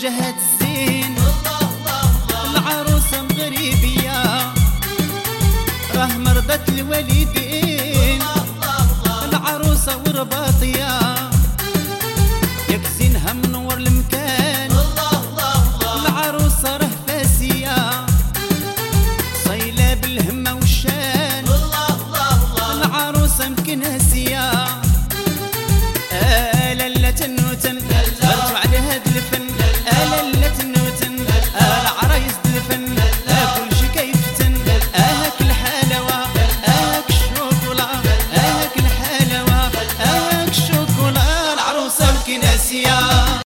وجهها الزين العروسة مغربية راه مرضت الوالدين العروسة ورباط